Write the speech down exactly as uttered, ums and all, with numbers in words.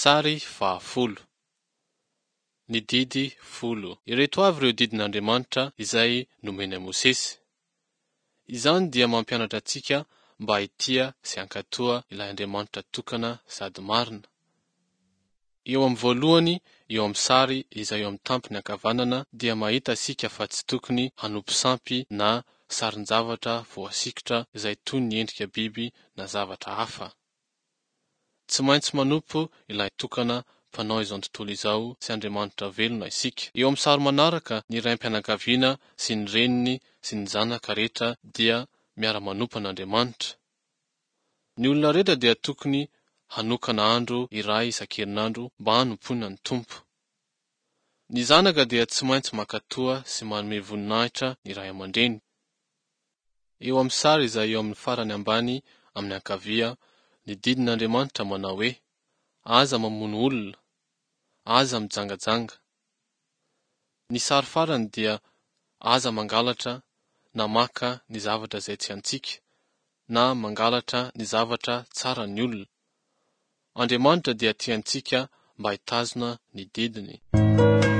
Sary fahafolo. Ny didy folo. Ireto avy ireo didin'Andriamanitra izay nomeny Mosesy. Izany dia mampianatra antsika mba hitia sy hankatoa ilay Andriamanitra tokana sady marina. Eo amin'ny voalohany, eo amin'ny sary izay eo amin'ny tampony ankavanana dia mahita sika fa tsy tokony hanompo sampy na sarin-javatra voasikotra izay toy ny endrika biby na zavatra hafa. Tsy maintsy manompo ilay tokana mpanao izao tontolo izao sy Andriamanitra velona isika. Eo amin'ny sary manaraka, ny raim-pianakaviana sy ny reniny sy ny zanaka rehetra dia miara-manompo an'Andriamanitra. Ny olona rehetra dia tokony hanokana andro iray isan-kerinandro mba hanompoana ny Tompo. Ny zanaka dia tsy maintsy mankatoa sy manome voninahitra ny ray aman-dreny. Eo amin'ny sary izay eo amin'ny farany ambany amin'ny ankavia, ny didin'Andriamanitra manao hoe: aza mamono olona, aza mijangajanga. Ny sary farany dia aza mangalatra na maka ny zavatra izay tsy antsika, na mangalatra ny zavatra tsara ny olona. Andriamanitra dia tiantsika mba hitazona ny didiny.